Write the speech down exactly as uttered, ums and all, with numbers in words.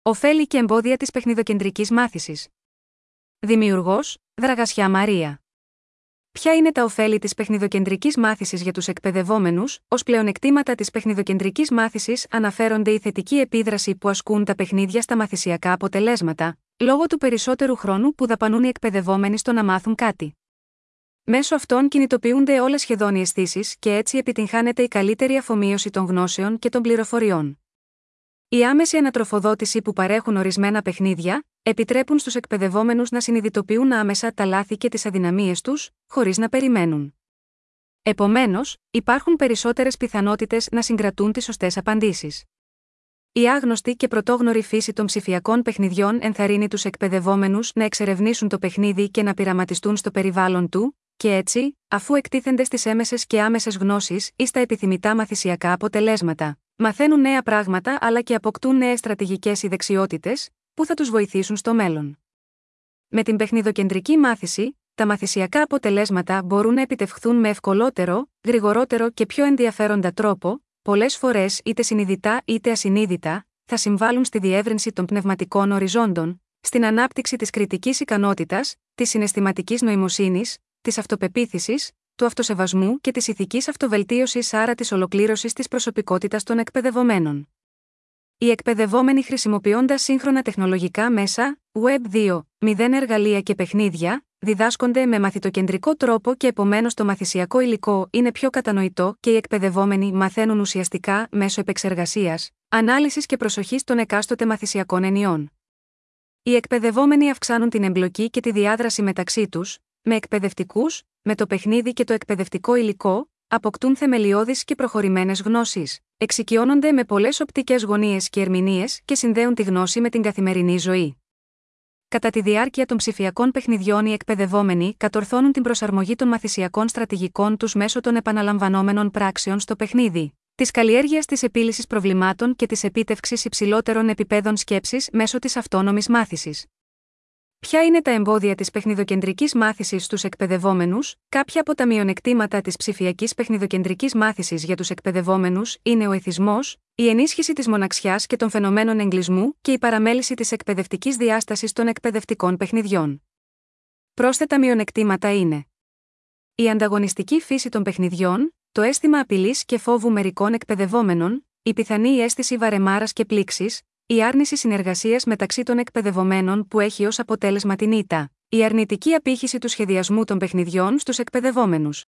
Ωφέλη και εμπόδια της παιχνιδοκεντρικής μάθησης. Δημιουργός, Δραγασιά Μαρία. Ποια είναι τα ωφέλη της παιχνιδοκεντρικής μάθησης για τους εκπαιδευόμενους? Ως πλεονεκτήματα της παιχνιδοκεντρικής μάθησης αναφέρονται η θετική επίδραση που ασκούν τα παιχνίδια στα μαθησιακά αποτελέσματα, λόγω του περισσότερου χρόνου που δαπανούν οι εκπαιδευόμενοι στο να μάθουν κάτι. Μέσω αυτών κινητοποιούνται όλες σχεδόν οι αισθήσεις και έτσι επιτυγχάνεται η καλύτερη αφομοίωση των γνώσεων και των πληροφοριών. Η άμεση ανατροφοδότηση που παρέχουν ορισμένα παιχνίδια, επιτρέπουν στους εκπαιδευόμενους να συνειδητοποιούν άμεσα τα λάθη και τις αδυναμίες τους, χωρίς να περιμένουν. Επομένως, υπάρχουν περισσότερες πιθανότητες να συγκρατούν τις σωστές απαντήσεις. Η άγνωστη και πρωτόγνωρη φύση των ψηφιακών παιχνιδιών ενθαρρύνει τους εκπαιδευόμενους να εξερευνήσουν το παιχνίδι και να πειραματιστούν στο περιβάλλον του, και έτσι, αφού εκτίθενται στις έμεσες και άμεσες γνώσεις ή στα επιθυμητά μαθησιακά αποτελέσματα, μαθαίνουν νέα πράγματα αλλά και αποκτούν νέες στρατηγικές ή δεξιότητες, που θα τους βοηθήσουν στο μέλλον. Με την παιχνιδοκεντρική μάθηση, τα μαθησιακά αποτελέσματα μπορούν να επιτευχθούν με ευκολότερο, γρηγορότερο και πιο ενδιαφέροντα τρόπο, πολλές φορές είτε συνειδητά είτε ασυνείδητα, θα συμβάλλουν στη διεύρυνση των πνευματικών οριζόντων, στην ανάπτυξη της κριτικής ικανότητας, της συναισθηματικής νοημοσύνης, της αυτοπεποίθησης, του αυτοσεβασμού και της ηθικής αυτοβελτίωσης, άρα της ολοκλήρωσης της προσωπικότητας των εκπαιδευομένων. Οι εκπαιδευόμενοι, χρησιμοποιώντας σύγχρονα τεχνολογικά μέσα, Web δύο punto μηδέν εργαλεία και παιχνίδια, διδάσκονται με μαθητοκεντρικό τρόπο και επομένως το μαθησιακό υλικό είναι πιο κατανοητό και οι εκπαιδευόμενοι μαθαίνουν ουσιαστικά μέσω επεξεργασίας, ανάλυσης και προσοχής των εκάστοτε μαθησιακών ενιών. Οι εκπαιδευόμενοι αυξάνουν την εμπλοκή και τη διάδραση μεταξύ τους, με εκπαιδευτικούς, με το παιχνίδι και το εκπαιδευτικό υλικό, αποκτούν θεμελιώδεις και προχωρημένες γνώσεις, εξοικειώνονται με πολλές οπτικές γωνίες και ερμηνείες και συνδέουν τη γνώση με την καθημερινή ζωή. Κατά τη διάρκεια των ψηφιακών παιχνιδιών, οι εκπαιδευόμενοι κατορθώνουν την προσαρμογή των μαθησιακών στρατηγικών τους μέσω των επαναλαμβανόμενων πράξεων στο παιχνίδι, της καλλιέργειας της επίλυσης προβλημάτων και της επίτευξης υψηλότερων επιπέδων σκέψης μέσω της αυτόνομης μάθησης. Ποια είναι τα εμπόδια της παιχνιδοκεντρικής μάθησης στους εκπαιδευόμενους? Κάποια από τα μειονεκτήματα της ψηφιακής παιχνιδοκεντρικής μάθησης για τους εκπαιδευόμενους είναι ο εθισμός, η ενίσχυση της μοναξιάς και των φαινομένων εγκλισμού και η παραμέληση της εκπαιδευτικής διάστασης των εκπαιδευτικών παιχνιδιών. Πρόσθετα μειονεκτήματα είναι η ανταγωνιστική φύση των παιχνιδιών, το αίσθημα απειλής και φόβου μερικών εκπαιδευόμενων, η πιθανή αίσθηση βαρεμάρας και πλήξης, η άρνηση συνεργασίας μεταξύ των εκπαιδευομένων που έχει ως αποτέλεσμα την ήττα, η αρνητική απήχηση του σχεδιασμού των παιχνιδιών στους εκπαιδευόμενους.